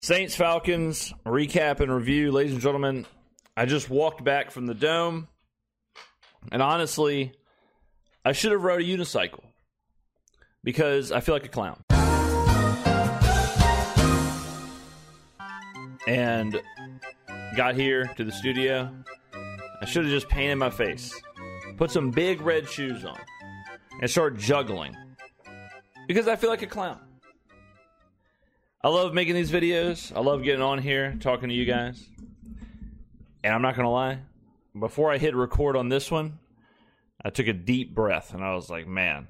Saints Falcons recap and review. Ladies and gentlemen, I just walked back from the Dome, and honestly, I should have rode a unicycle because I feel like a clown. And got here to the studio. I should have just painted my face, put some big red shoes on, and started juggling because I feel like a clown. I love making these videos. I love getting on here, talking to you guys. And I'm not going to lie, before I hit record on this one, I took a deep breath and I was like, man,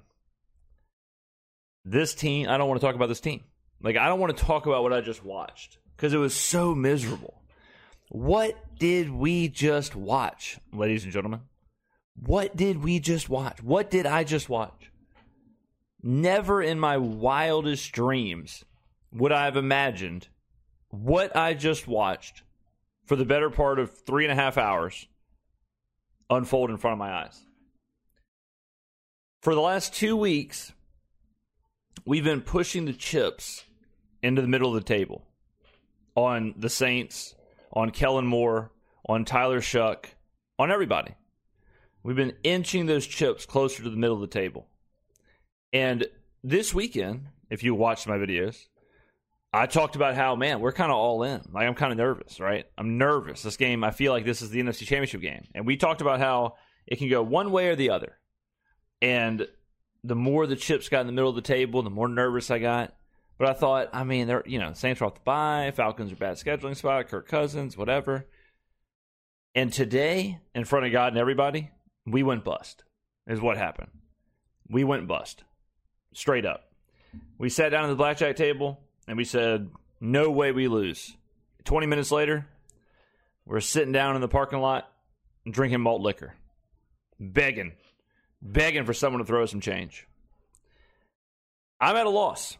this team, I don't want to talk about this team. Like, I don't want to talk about what I just watched because it was so miserable. What did we just watch, ladies and gentlemen? What did we just watch? What did I just watch? Never in my wildest dreams would I have imagined what I just watched for the better part of 3.5 hours unfold in front of my eyes. For the last 2 weeks, we've been pushing the chips into the middle of the table on the Saints, on Kellen Moore, on Tyler Shough, on everybody. We've been inching those chips closer to the middle of the table. And this weekend, if you watched my videos, I talked about how, man, we're kind of all in. Like, I'm kind of nervous, right? I'm nervous. This game, I feel like this is the NFC Championship game. And we talked about how it can go one way or the other. And the more the chips got in the middle of the table, the more nervous I got. But I thought, I mean, they're, Saints are off the bye. Falcons are bad scheduling spot. Kirk Cousins, whatever. And today, in front of God and everybody, we went bust, is what happened. We went bust. Straight up. We sat down at the blackjack table. And we said, no way we lose. 20 minutes later, we're sitting down in the parking lot and drinking malt liquor. Begging for someone to throw us some change. I'm at a loss.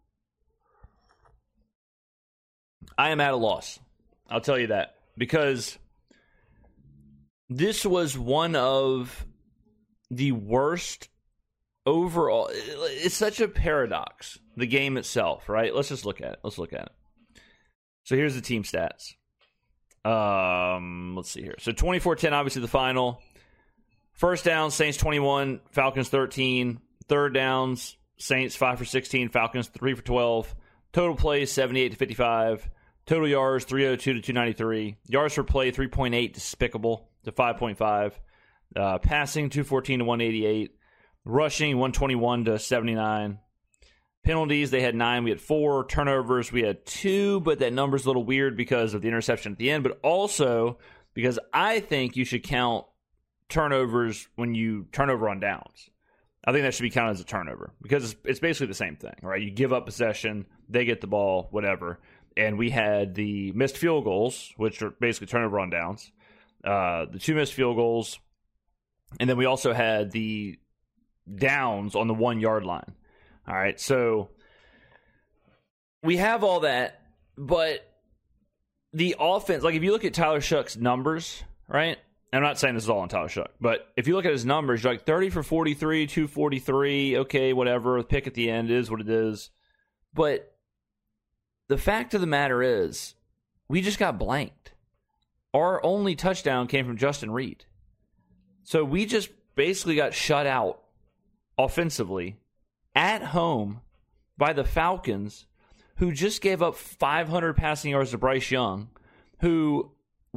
I am at a loss. I'll tell you that. Because this was one of the worst overall. It's such a paradox. The game itself, right? Let's just look at it. So here's the team stats. Let's see here. So 24-10, obviously the final. First down, Saints 21, Falcons 13. Third downs, Saints 5 for 16, Falcons 3 for 12. Total plays 78 to 55. Total yards 302 to 293. Yards per play 3.8, despicable, to 5.5. Passing 214 to 188. Rushing 121 to 79. Penalties, they had 9, we had 4. Turnovers, we had 2, but that number's a little weird because of the interception at the end, but also because I think you should count turnovers when you turn over on downs. I think that should be counted as a turnover because it's basically the same thing, right? You give up possession, they get the ball, whatever. And we had the missed field goals, which are basically turnover on downs, the 2 missed field goals, and then we also had the downs on the 1-yard line. All right, so we have all that, but the offense, like if you look at Tyler Shough's numbers, right? I'm not saying this is all on Tyler Shough, but if you look at his numbers, you're like 30 for 43, 243, okay, whatever. The pick at the end is what it is. But the fact of the matter is, we just got blanked. Our only touchdown came from Justin Reed. So we just basically got shut out offensively at home by the Falcons, who just gave up 500 passing yards to Bryce Young, who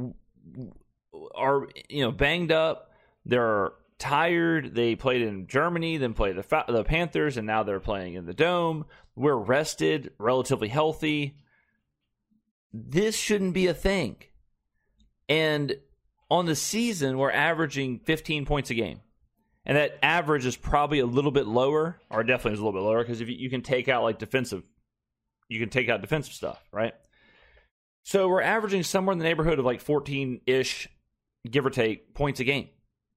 are banged up. They're tired. They played in Germany, then played the Panthers, and now they're playing in the Dome. We're rested, relatively healthy. This shouldn't be a thing. And on the season, we're averaging 15 points a game. And that average is probably a little bit lower, or definitely is a little bit lower, because if you can take out defensive stuff, right? So we're averaging somewhere in the neighborhood of 14-ish, give or take, points a game.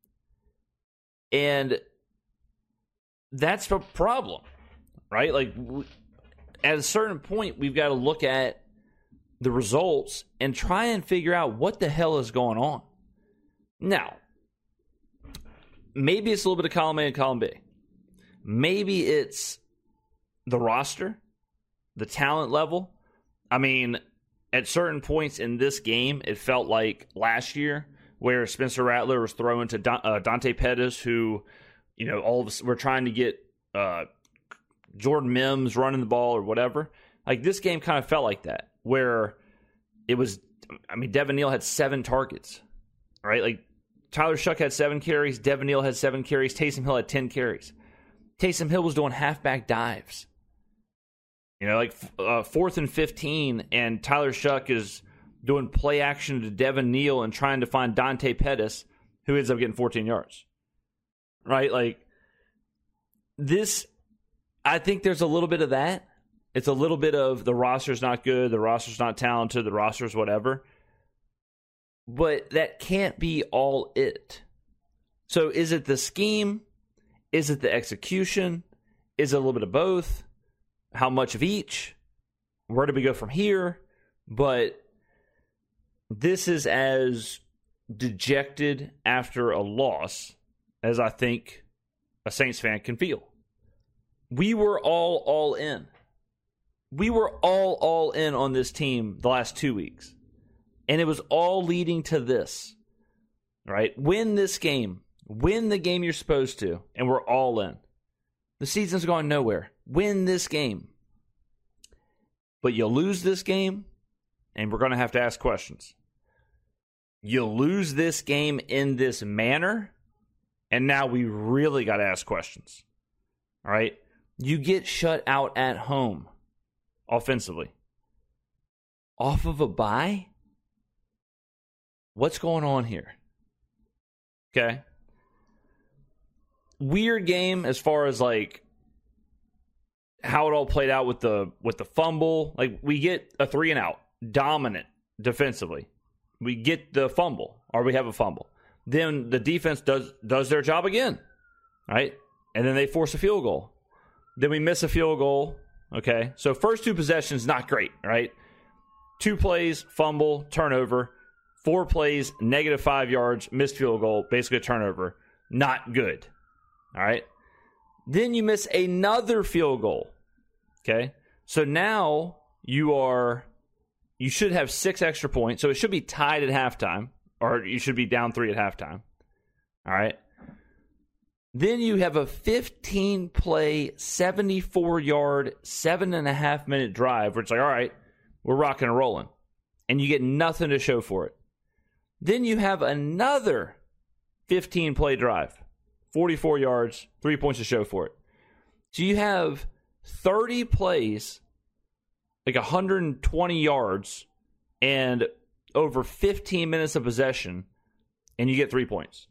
And that's a problem, right? At a certain point, we've got to look at the results and try and figure out what the hell is going on. Now, maybe it's a little bit of column A and column B. Maybe it's the roster, the talent level. I mean, at certain points in this game, it felt like last year where Spencer Rattler was throwing to Dante Pettis, who, all of us were trying to get Jordan Mims running the ball or whatever. Like, this game kind of felt like that, where it was, Devin Neal had 7 targets, right? Like, Tyler Shuck had 7 carries, Devin Neal had 7 carries, Taysom Hill had 10 carries. Taysom Hill was doing halfback dives. 4th and 15, and Tyler Shuck is doing play action to Devin Neal and trying to find Dante Pettis, who ends up getting 14 yards. Right? Like, this, I think there's a little bit of that. It's a little bit of the roster's not good, the roster's not talented, the roster's whatever. But that can't be all it. So is it the scheme? Is it the execution? Is it a little bit of both? How much of each? Where do we go from here? But this is as dejected after a loss as I think a Saints fan can feel. We were all in. We were all in on this team the last 2 weeks. And it was all leading to this. Right? Win this game. Win the game you're supposed to. And we're all in. The season's going nowhere. Win this game. But you lose this game, and we're going to have to ask questions. You lose this game in this manner, and now we really got to ask questions. All right? You get shut out at home offensively. Off of a bye? What's going on here? Okay. Weird game as far as like how it all played out with the fumble. Like, we get a 3 and out, dominant defensively. We get the fumble, or we have a fumble. Then the defense does their job again, right? And then they force a field goal. Then we miss a field goal. Okay, so first 2 possessions, not great, right? 2 plays, fumble, turnover. 4 plays, -5 yards, missed field goal, basically a turnover. Not good, all right? Then you miss another field goal, okay? So now you should have 6 extra points, so it should be tied at halftime, or you should be down 3 at halftime, all right? Then you have a 15-play, 74-yard, 7.5-minute drive, where it's like, all right, we're rocking and rolling, and you get nothing to show for it. Then you have another 15-play drive, 44 yards, 3 points to show for it. So you have 30 plays, like 120 yards, and over 15 minutes of possession, and you get 3 points.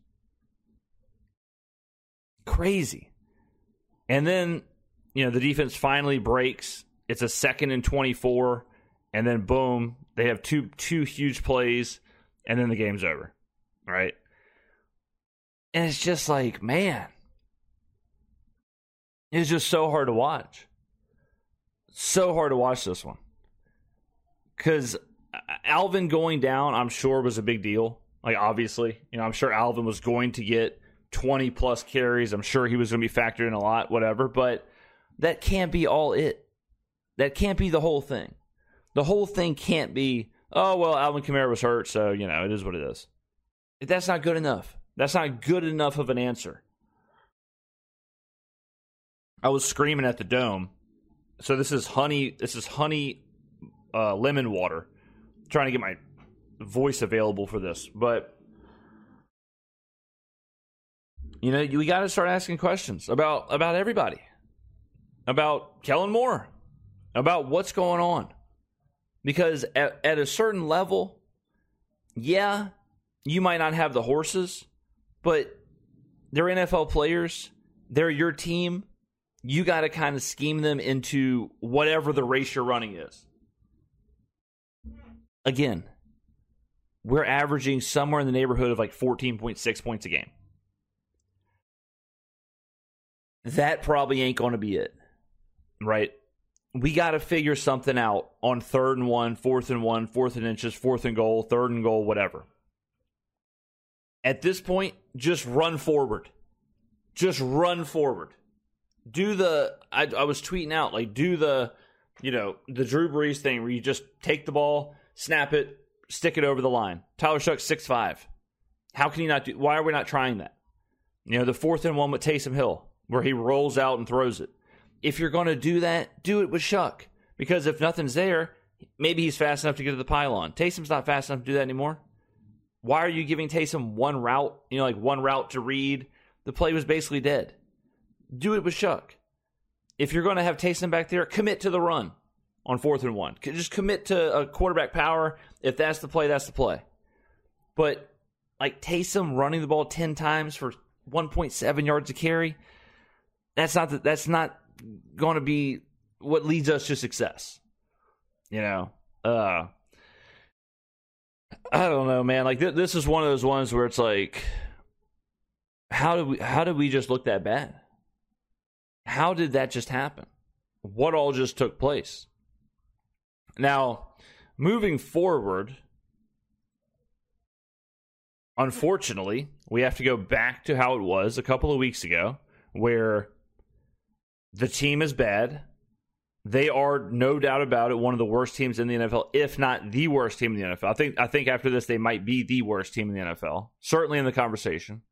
Crazy. And then, the defense finally breaks. It's a 2nd and 24, and then boom, they have two huge plays, and then the game's over. All right? And it's just like, man, it's just so hard to watch. So hard to watch this one. Because Alvin going down, I'm sure, was a big deal. Like, obviously. I'm sure Alvin was going to get 20-plus carries. I'm sure he was going to be factored in a lot, whatever. But that can't be all it. That can't be the whole thing. The whole thing can't be, oh, well, Alvin Kamara was hurt, so, it is what it is. That's not good enough. That's not good enough of an answer. I was screaming at the Dome. So this is honey lemon water. I'm trying to get my voice available for this. But, we got to start asking questions about everybody. About Kellen Moore. About what's going on. Because at a certain level, yeah, you might not have the horses, but they're NFL players. They're your team. You got to kind of scheme them into whatever the race you're running is. Again, we're averaging somewhere in the neighborhood of like 14.6 points a game. That probably ain't going to be it, right? We got to figure something out on 3rd and 1, 4th and 1, 4th and inches, 4th and goal, 3rd and goal, whatever. At this point, just run forward. Just run forward. Do I was tweeting out, like, do the Drew Brees thing where you just take the ball, snap it, stick it over the line. Tyler Shuck's 6'5". How can you not do? Why are we not trying that? The 4th and 1 with Taysom Hill, where he rolls out and throws it. If you're going to do that, do it with Shuck. Because if nothing's there, maybe he's fast enough to get to the pylon. Taysom's not fast enough to do that anymore. Why are you giving Taysom one route, like one route to read? The play was basically dead. Do it with Shuck. If you're going to have Taysom back there, commit to the run on 4th and 1. Just commit to a quarterback power. If that's the play, that's the play. But like Taysom running the ball 10 times for 1.7 yards a carry, that's not going to be what leads us to success. I don't know, man. Like this is one of those ones where it's like, how did we just look that bad? How did that just happen? What all just took place? Now, moving forward, unfortunately, we have to go back to how it was a couple of weeks ago, where the team is bad. They are, no doubt about it, one of the worst teams in the NFL, if not the worst team in the NFL. I think after this, they might be the worst team in the NFL, certainly in the conversation.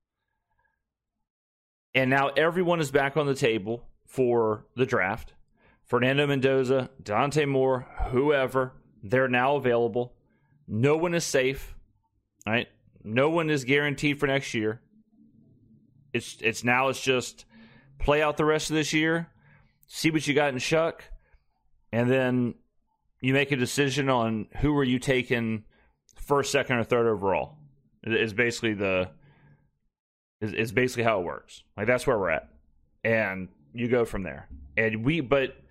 And now everyone is back on the table for the draft. Fernando Mendoza, Dante Moore, whoever, they're now available. No one is safe, right? No one is guaranteed for next year. It's just play out the rest of this year, see what you got in Shuck, and then you make a decision on who are you taking first, second, or third overall. It's basically how it works. Like that's where we're at, and you go from there. And we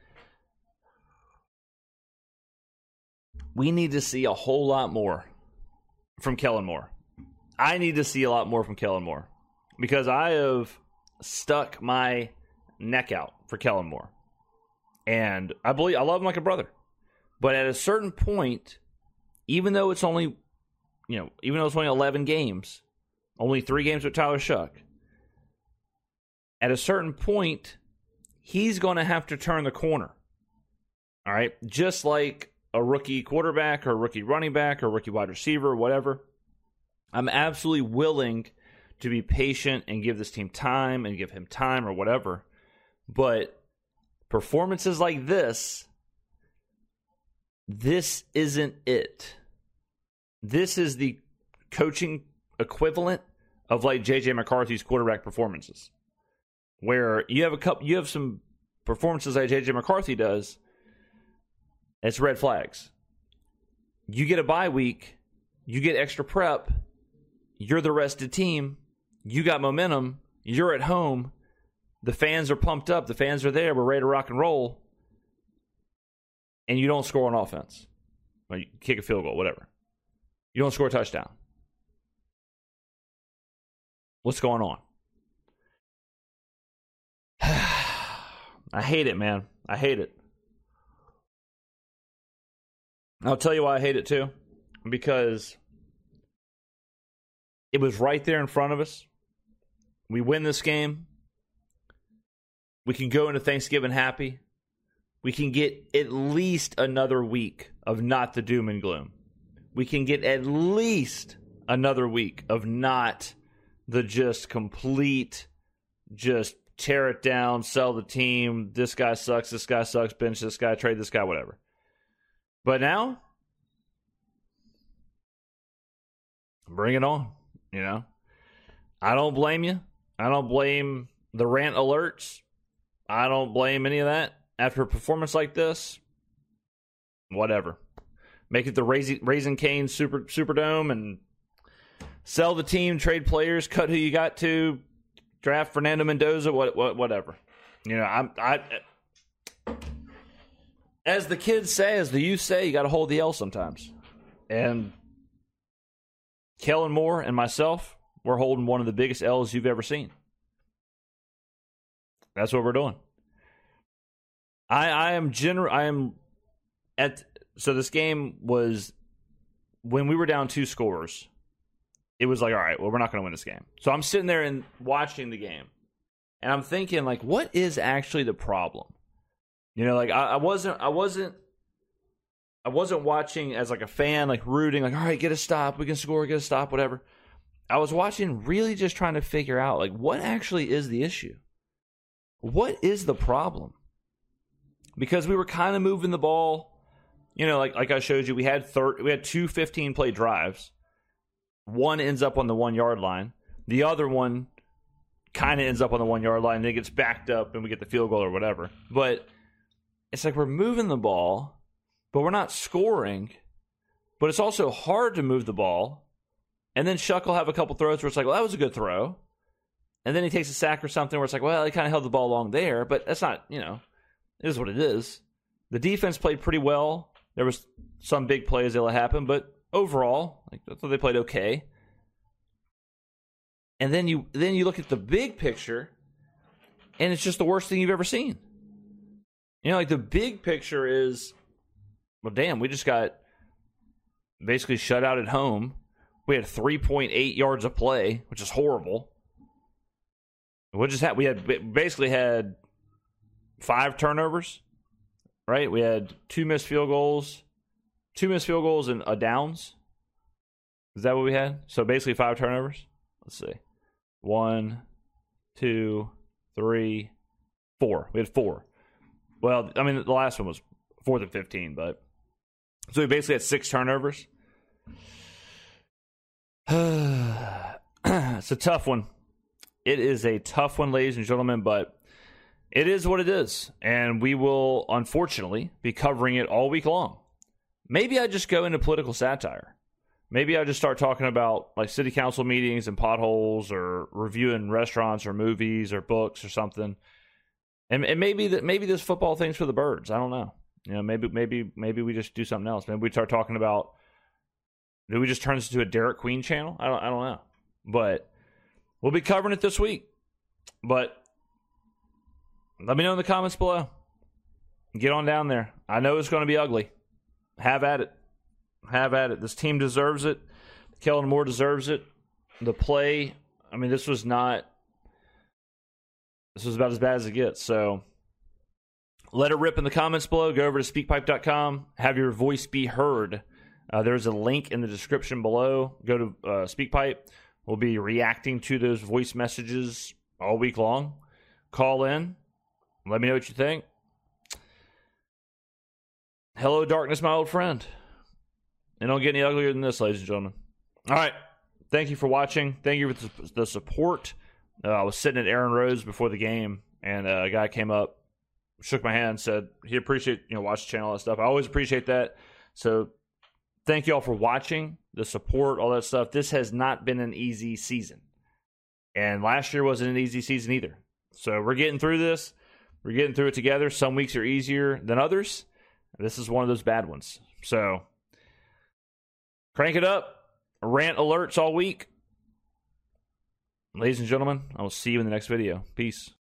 need to see a whole lot more from Kellen Moore. I need to see a lot more from Kellen Moore because I have stuck my neck out for Kellen Moore. And I love him like a brother. But at a certain point, even though it's only 11 games, only 3 games with Tyler Shuck, at a certain point, he's going to have to turn the corner. All right? Just like a rookie quarterback or a rookie running back or a rookie wide receiver or whatever. I'm absolutely willing to be patient and give this team time and give him time or whatever. But performances like this isn't it. This is the coaching equivalent of like J.J. McCarthy's quarterback performances, where you have some performances like J.J. McCarthy does. It's red flags. You get a bye week, you get extra prep, you're the rested team, you got momentum, you're at home, the fans are pumped up, the fans are there, we're ready to rock and roll, and you don't score on offense. Or you kick a field goal, whatever. You don't score a touchdown. What's going on? I hate it, man. I hate it. I'll tell you why I hate it too. Because it was right there in front of us. We win this game. We can go into Thanksgiving happy. We can get at least another week of not the doom and gloom. We can get at least another week of not the just complete, just tear it down, sell the team, this guy sucks, bench this guy, trade this guy, whatever. But now, bring it on, I don't blame you. I don't blame the rant alerts. I don't blame any of that. After a performance like this, whatever. Make it the Raising Cane's Superdome and sell the team, trade players, cut who you got to, draft Fernando Mendoza, whatever. As the kids say, as the youth say, you got to hold the L sometimes. And Kellen Moore and myself, we're holding one of the biggest L's you've ever seen. That's what we're doing. So this game was, when we were down 2 scores, it was like, all right, well, we're not going to win this game. So I'm sitting there and watching the game, and I'm thinking, like, what is actually the problem? I wasn't I wasn't watching as like a fan, like rooting, like, all right, get a stop, we can score, get a stop, whatever. I was watching really just trying to figure out, like, what actually is the issue? What is the problem? Because we were kind of moving the ball, like I showed you, we had two 15-play drives. One ends up on the 1 yard line. The other one kind of ends up on the 1 yard line, and then it gets backed up, and we get the field goal or whatever. But it's like we're moving the ball, but we're not scoring. But it's also hard to move the ball. And then Shuck will have a couple throws where it's like, well, that was a good throw. And then he takes a sack or something where it's like, well, he kind of held the ball long there. But that's not, it is what it is. The defense played pretty well. There was some big plays that happened, but overall, I thought they played okay. And then you look at the big picture, and it's just the worst thing you've ever seen. The big picture is, well, damn, we just got basically shut out at home. We had 3.8 yards of play, which is horrible. We basically had 5 turnovers, right? We had 2 missed field goals and a downs. Is that what we had? So basically 5 turnovers. Let's see. 1, 2, 3, 4. We had 4. Well, I mean, the last one was 4th and 15, but so we basically had 6 turnovers. It's a tough one. It is a tough one, ladies and gentlemen, but it is what it is. And we will, unfortunately, be covering it all week long. Maybe I just go into political satire. Maybe I just start talking about like city council meetings and potholes, or reviewing restaurants or movies or books or something. And maybe this football thing's for the birds. I don't know. Maybe we just do something else. Maybe we start talking about. Do we just turn this into a Derek Queen channel? I don't know. But we'll be covering it this week. But let me know in the comments below. Get on down there. I know it's going to be ugly. Have at it. Have at it. This team deserves it. Kellen Moore deserves it. The play, I mean, this was about as bad as it gets. So let it rip in the comments below. Go over to speakpipe.com. Have your voice be heard. There's a link in the description below. Go to SpeakPipe. We'll be reacting to those voice messages all week long. Call in. Let me know what you think. Hello, darkness, my old friend. It don't get any uglier than this, ladies and gentlemen. All right. Thank you for watching. Thank you for the support. I was sitting at Aaron Rose before the game, and a guy came up, shook my hand, said he appreciate watch the channel, all that stuff. I always appreciate that. So thank you all for watching, the support, all that stuff. This has not been an easy season. And last year wasn't an easy season either. So we're getting through this. We're getting through it together. Some weeks are easier than others. This is one of those bad ones. So crank it up. Rant alerts all week. Ladies and gentlemen, I will see you in the next video. Peace.